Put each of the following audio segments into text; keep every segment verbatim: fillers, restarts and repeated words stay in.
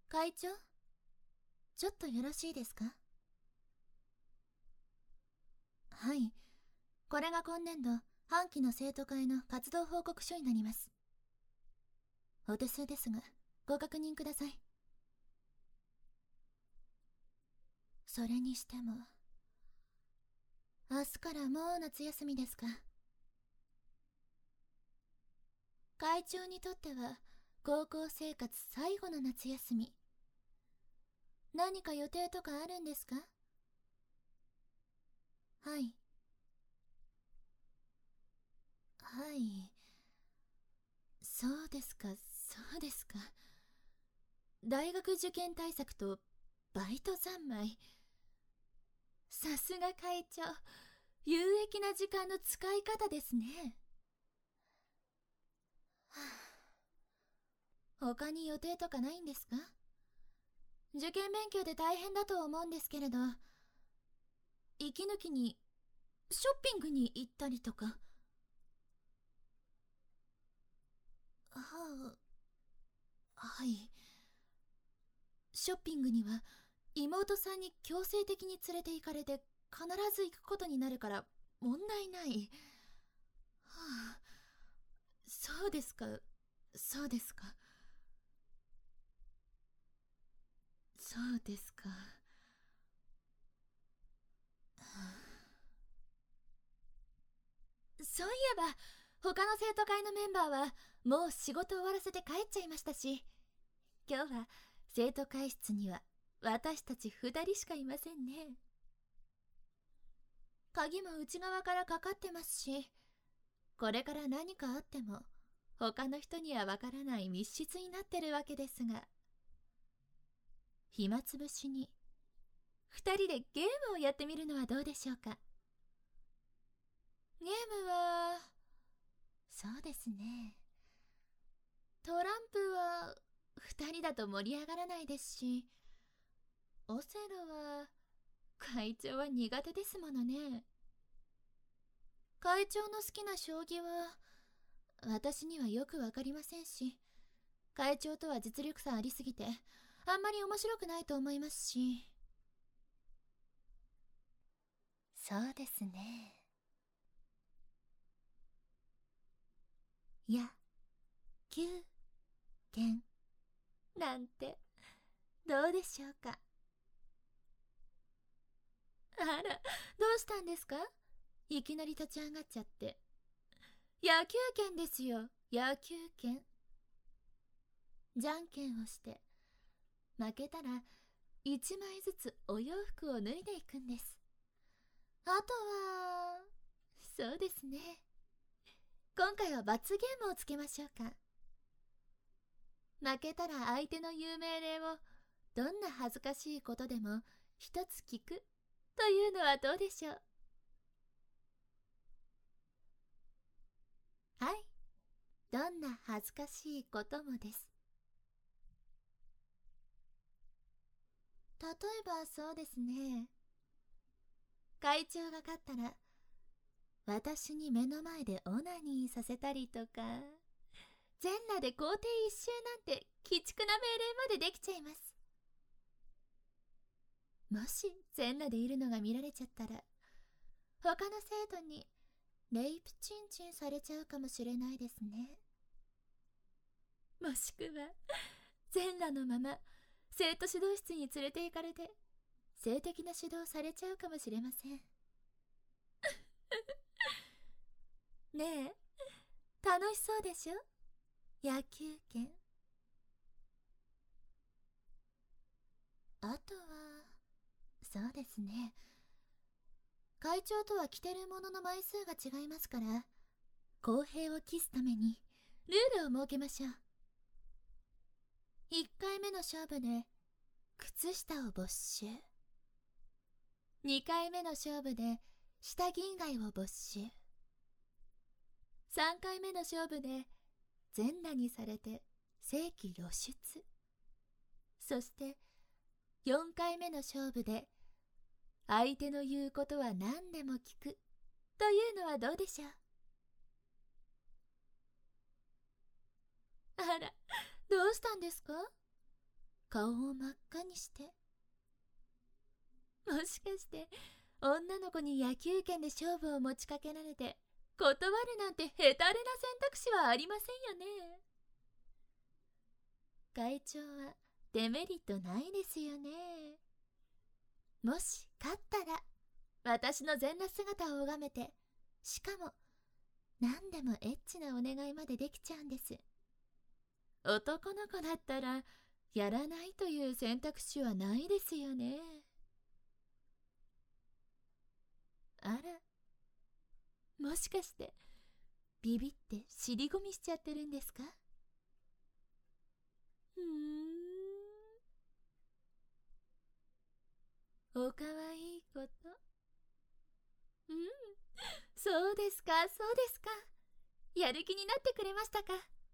会長、ちょっとよろしいですか？はい、これが今年度半期の生徒会の活動報告書になります。お手数ですがご確認ください。それにしても、明日からもう夏休みですか。会長にとっては高校生活最後の夏休み。何か予定とかあるんですか？はい。はい。そうですか、そうですか。大学受験対策とバイト三昧。さすが会長、有益な時間の使い方ですね。はあ、他に予定とかないんですか？受験勉強で大変だと思うんですけれど、息抜きにショッピングに行ったりとか。はあ、はい。ショッピングには妹さんに強制的に連れて行かれて必ず行くことになるから問題ない。はあ、そうですか、そうですか。そうですか。そういえば他の生徒会のメンバーはもう仕事終わらせて帰っちゃいましたし、今日は生徒会室には私たち二人しかいませんね。鍵も内側からかかってますし、これから何かあっても他の人にはわからない密室になってるわけですが、暇つぶしに二人でゲームをやってみるのはどうでしょうか。ゲームは、そうですね、トランプは二人だと盛り上がらないですし、オセロは会長は苦手ですものね。会長の好きな将棋は私にはよくわかりませんし、会長とは実力差ありすぎてあんまり面白くないと思いますし。そうですね。野球拳なんてどうでしょうか。あら、どうしたんですか？いきなり立ち上がっちゃって。野球拳ですよ、野球拳。じゃんけんをして負けたらいちまいずつお洋服を脱いでいくんです。あとは、そうですね、今回は罰ゲームをつけましょうか。負けたら相手の有名例をどんな恥ずかしいことでも一つ聞くというのはどうでしょう。はい、どんな恥ずかしいこともです。例えばそうですね、会長が勝ったら私に目の前でオナニーさせたりとか、全裸で校庭一周なんて鬼畜な命令までできちゃいます。もし全裸でいるのが見られちゃったら他の生徒にレイプチンチンされちゃうかもしれないですね。もしくは全裸のまま生徒指導室に連れて行かれて性的な指導されちゃうかもしれません。ねえ、楽しそうでしょ、野球拳。あとは、そうですね、会長とは着てるものの枚数が違いますから、公平を期すためにルールを設けましょう。いっかいめの勝負で靴下を没収、にかいめの勝負で下着以外を没収、さんかいめの勝負で全裸にされて性器露出、そしてよんかいめの勝負で相手の言うことは何でも聞くというのはどうでしょう。あら、どうしたんですか？ 顔を真っ赤にして。もしかして女の子に野球拳で勝負を持ちかけられて断るなんてヘタレな選択肢はありませんよね。会長はデメリットないですよね。もし勝ったら私の全裸姿を拝めて、しかも何でもエッチなお願いまでできちゃうんです。男の子だったらやらないという選択肢はないですよね。あら、もしかしてビビって尻込みしちゃってるんですか？ふーん、おかわいいこと。うん、そうですか、そうですか。やる気になってくれましたか。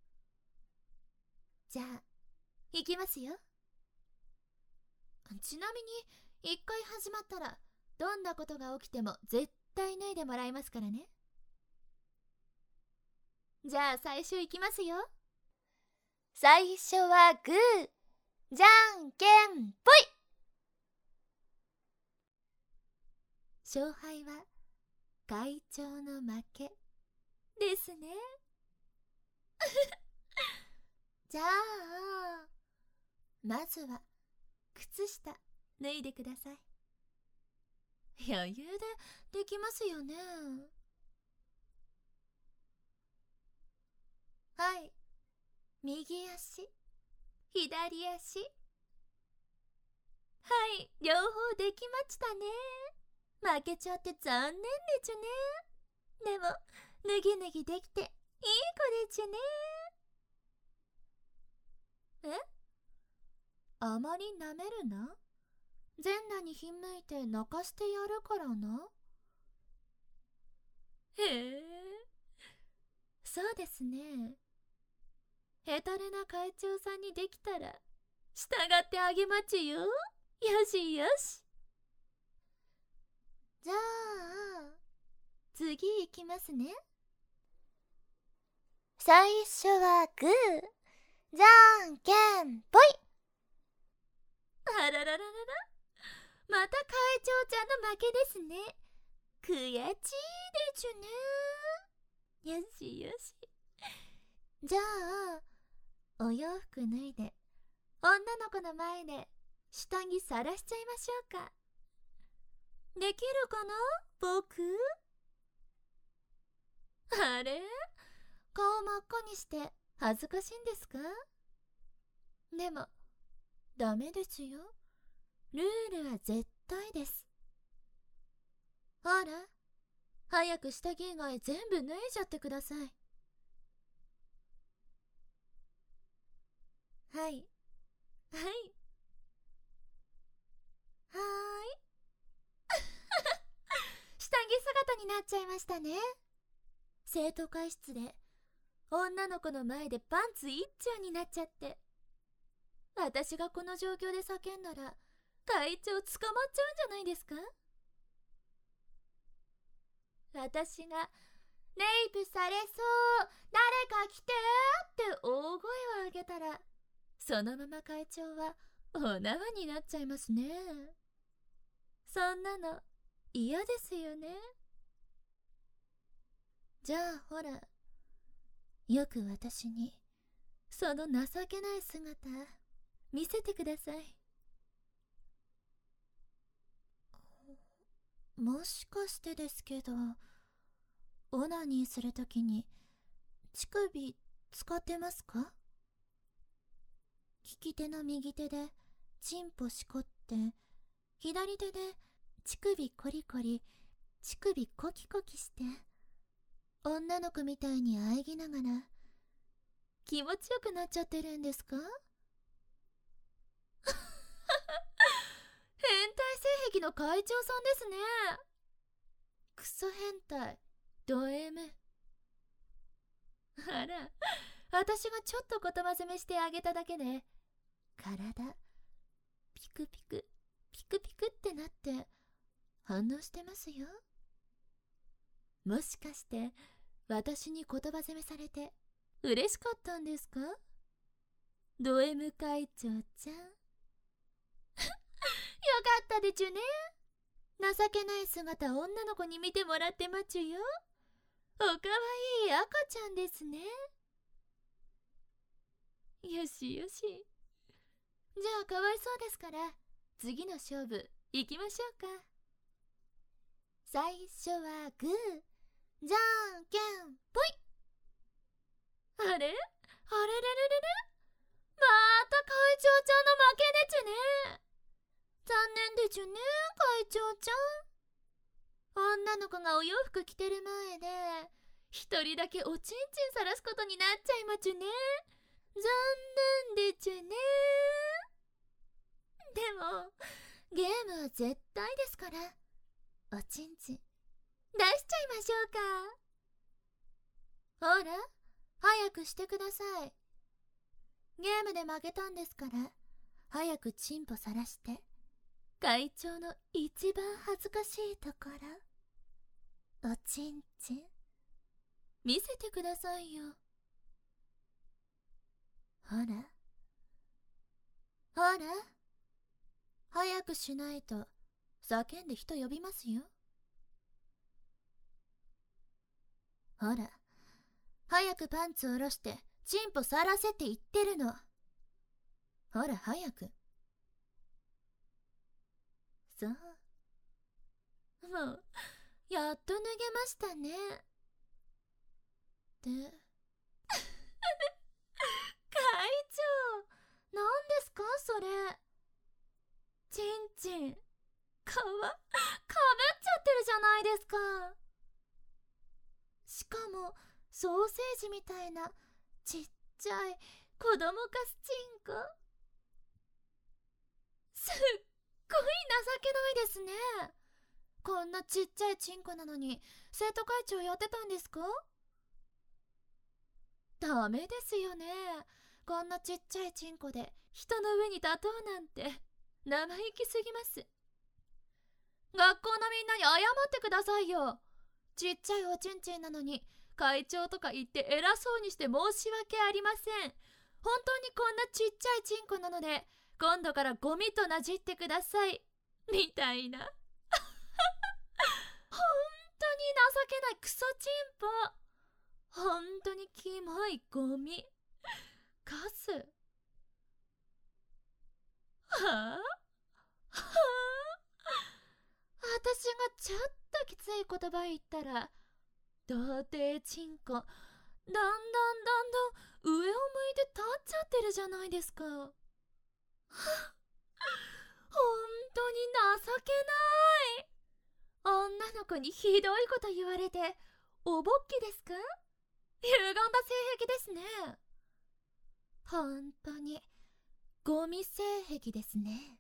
じゃあ行きますよ。ちなみに一回始まったらどんなことが起きても絶対脱いでもらいますからね。じゃあ最初行きますよ。最初はグー、じゃんけんぽい。勝敗は会長の負けですね。じゃあまずは靴下脱いでください。余裕でできますよね。はい、右足、左足。はい、両方できましたね。負けちゃって残念でちゅね。でも脱ぎ脱ぎできていい子でちゅね。え？あまりなめるな。全裸にひんむいて泣かしてやるからな。へえ、そうですね。ヘタレな会長さんにできたら従ってあげまちゅよ。よしよし。じゃあ次いきますね。最初はグー、じゃんけんぽい。あららららら、また会長ちゃんの負けですね。悔しいでちゅね。よしよし。じゃあお洋服脱いで女の子の前で下着さらしちゃいましょうか。できるかな、僕。あれ、顔真っ赤にして恥ずかしいんですか？でもダメですよ。ルールは絶対です。ほら、早く下着以外全部脱いじゃってください。はい、はい、はーい。下着姿になっちゃいましたね。生徒会室で女の子の前でパンツ一丁になっちゃって、私がこの状況で叫んだら会長捕まっちゃうんじゃないですか？私がレイプされそう、誰か来てって大声を上げたら、そのまま会長はお縄になっちゃいますね。そんなの嫌ですよね。じゃあほら、よく私にその情けない姿見せてください。もしかしてですけど、オナニーするときに乳首使ってますか？利き手の右手でチンポしこって、左手で乳首コリコリ、乳首コキコキして、女の子みたいに喘ぎながら気持ちよくなっちゃってるんですか？変態性癖の会長さんですね。クソ変態、ド M。 あら、私がちょっと言葉攻めしてあげただけで体ピクピクピクピクってなって反応してますよ。もしかして私に言葉攻めされて嬉しかったんですか？ド M 会長ちゃん。 ったでちゅね。情けない姿女の子に見てもらってまちゅよ。おかわいい赤ちゃんですね。よしよし。じゃあかわいそうですから次の勝負行きましょうか。最初はグー、じゃんけんぽい。あれあれれれれれ、また会長ちゃんの負けでちゅね。残念でちゅね、会長ちゃん。女の子がお洋服着てる前で一人だけおちんちんさらすことになっちゃいまちゅね。残念でちゅね。でもゲームは絶対ですからおちんちん出しちゃいましょうか。ほら早くしてください。ゲームで負けたんですから早くチンポさらして会長の一番恥ずかしいところ、おちんちん見せてくださいよ。ほらほら、早くしないと叫んで人呼びますよ。ほら早くパンツを下ろしてチンポさらせって言ってるの。ほら早く。そう、もうやっと脱げましたね。で会長、何ですかそれ。ちんちんかわかぶっちゃってるじゃないですか。しかもソーセージみたいなちっちゃい子供かすチンコ。すっごい情けないですね。こんなちっちゃいチンコなのに生徒会長やってたんですか？ダメですよね。こんなちっちゃいチンコで人の上に立とうなんて生意気すぎます。学校のみんなに謝ってくださいよ。ちっちゃいおちんちんなのに会長とか言って偉そうにして申し訳ありません。本当にこんなちっちゃいチンコなので今度からゴミとなじってくださいみたいな。本当に情けないクソチンポ。本当にキモいゴミカス。はあはあ、私がちょっときつい言葉言ったら童貞チンコだんだんだんだん上を向いて立っちゃってるじゃないですか。はあ、本当に情けない。女の子にひどいこと言われておぼっきですか？歪んだ性癖ですね。本当にゴミ性癖ですね。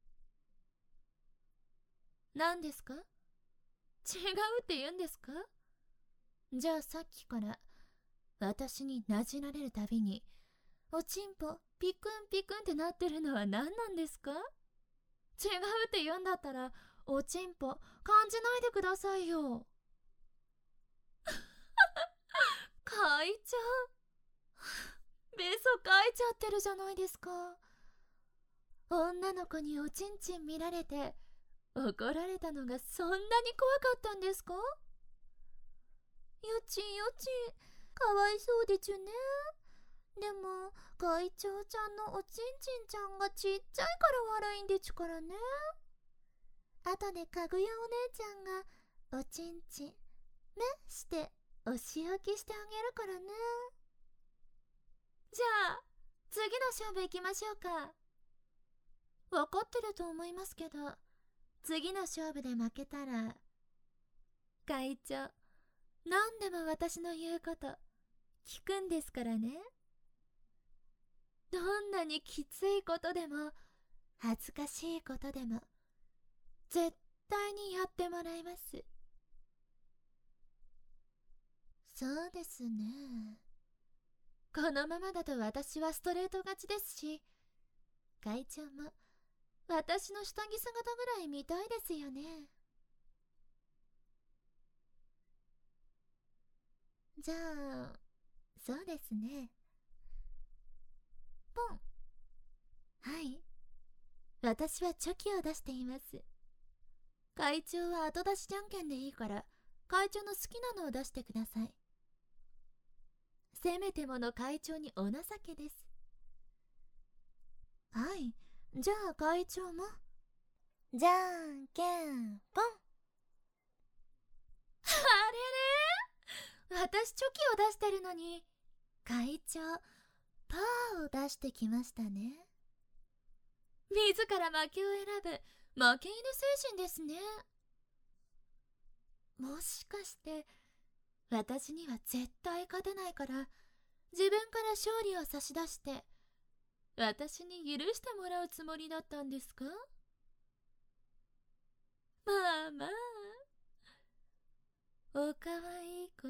何ですか？違うって言うんですか？じゃあさっきから私になじられるたびにおちんぽピクンピクンってなってるのは何なんですか？違うって言うんだったらおちんぽ感じないでくださいよ。会長ベソかいちゃってるじゃないですか。女の子におちんちん見られて怒られたのがそんなに怖かったんですか？よちよち、かわいそうでちゅね。でも会長ちゃんのおちんちんちゃんがちっちゃいから悪いんでちゅからね。後でかぐやお姉ちゃんがおちんちんねしてお仕置きしてあげるからね。じゃあ次の勝負行きましょうか。分かってると思いますけど次の勝負で負けたら会長何でも私の言うこと聞くんですからね。どんなにきついことでも恥ずかしいことでも絶対にやってもらいます。そうですね。このままだと私はストレート勝ちですし会長も私の下着姿ぐらい見たいですよね。じゃあそうですね。ポン。はい私はチョキを出しています。会長は後出しじゃんけんでいいから、会長の好きなのを出してください。せめてもの会長にお情けです。はい、じゃあ会長も。じゃんけんぽん。あれれ、私チョキを出してるのに、会長パーを出してきましたね。自ら負けを選ぶ負け犬精神ですね。もしかして私には絶対勝てないから自分から勝利を差し出して私に許してもらうつもりだったんですか？まあまあ、おかわいいこと。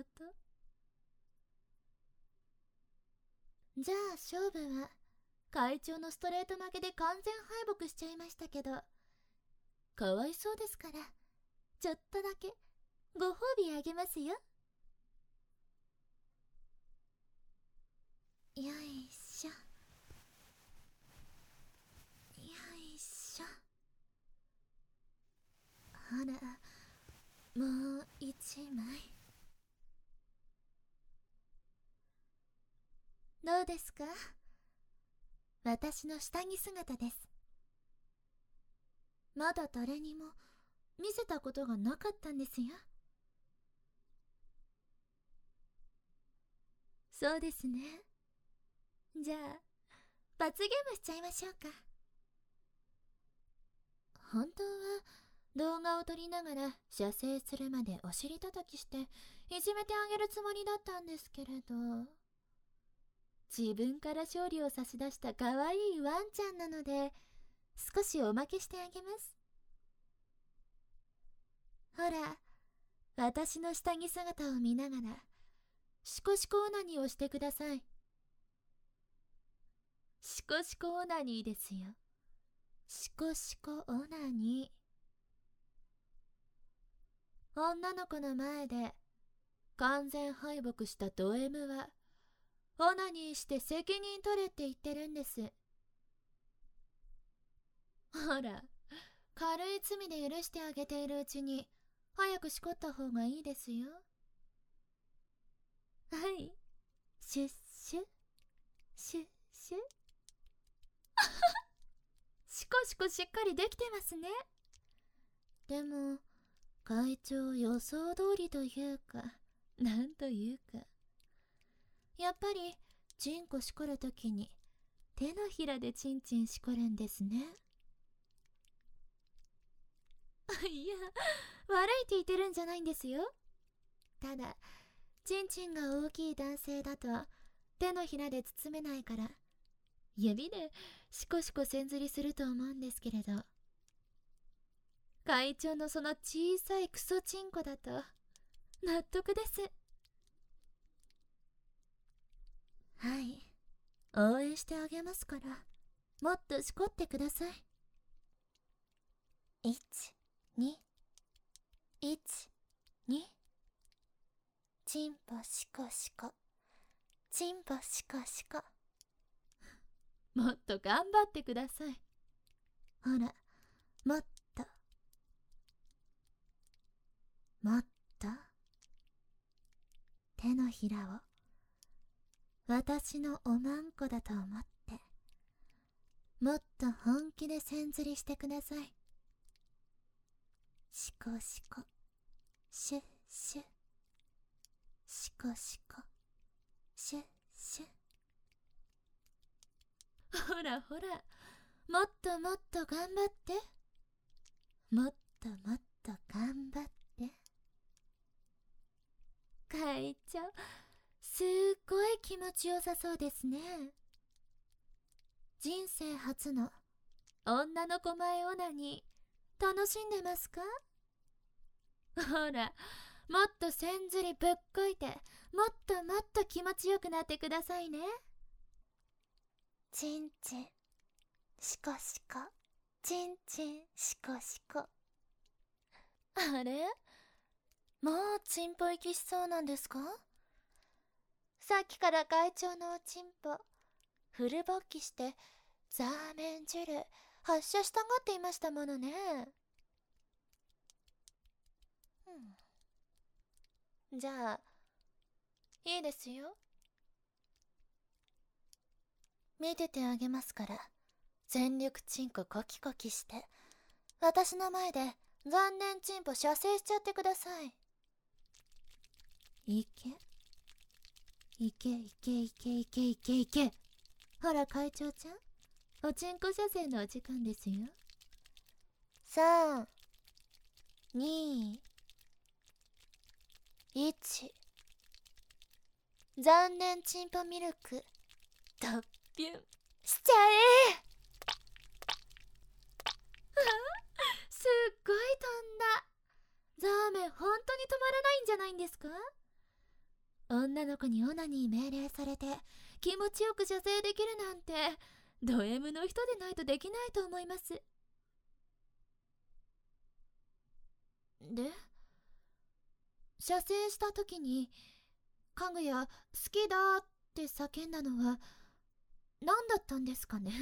じゃあ勝負は会長のストレート負けで完全敗北しちゃいましたけど、かわいそうですからちょっとだけご褒美あげますよ。よいしょよいしょ。ほら、もう一枚。どうですか？私の下着姿です。まだ誰にも見せたことがなかったんですよ。そうですね。じゃあ罰ゲームしちゃいましょうか。本当は動画を撮りながら射精するまでお尻叩きしていじめてあげるつもりだったんですけれど、自分から勝利を差し出した可愛いワンちゃんなので少しおまけしてあげます。ほら、私の下着姿を見ながらシコシコオナニーをしてください。シコシコオナニーですよ。シコシコオナニー。女の子の前で完全敗北したド M はオナニーして責任取れって言ってるんです。ほら、軽い罪で許してあげているうちに早くしこった方がいいですよ。はい、シュッシュシュッシュシコシコしっかりできてますね。でも会長予想通りというかなんというか、やっぱりチンコしこるときに手のひらでチンチンしこるんですね。いや、悪いって言ってるんじゃないんですよ。ただチンチンが大きい男性だと手のひらで包めないから指でシコシコ線ずりすると思うんですけれど、会長のその小さいクソチンコだと納得です。はい、応援してあげますからもっとしこってください。いち、に、いち、に。チンポシコシコ、チンポシコシコ。もっと頑張ってください。ほら、もっともっと手のひらを私のおまんこだと思ってもっと本気で線ずりしてください。シコシコシュッシュシコシコシュッシュ。ほらほら、もっともっと頑張って、もっともっと頑張って。会長、すっごい気持ちよさそうですね。人生初の女の子前オナニー楽しんでますか？ほら、もっと線ずりぶっこいてもっともっと気持ちよくなってくださいね。チンチンシコシコ、チンチンシコシコ。あれ、もうチンポ行きしそうなんですか？さっきから会長のおチンポフル勃起してザーメン汁発射したがっていましたものね。うん、じゃあいいですよ。見ててあげますから、全力チンココキコキして私の前で残念チンポ射精しちゃってください。いけいけいけいけいけいけいけ。ほら会長ちゃん、おちんこ射精のお時間ですよ。さん、に、いち。残念チンポミルクドッピュンしちゃえ。すっごい飛んだ。ザーメン本当に止まらないんじゃないんですか？女の子にオナニー命令されて気持ちよく射精できるなんてド M の人でないとできないと思います。で、射精した時にかぐや好きだって叫んだのは何だったんですかね。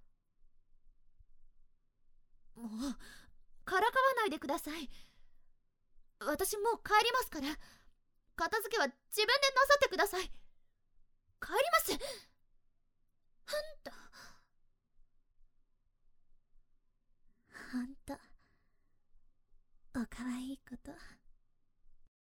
もうからかわないでください。私もう帰りますから、片付けは自分でなさってください。帰ります。ほんとほんとおかわいいこと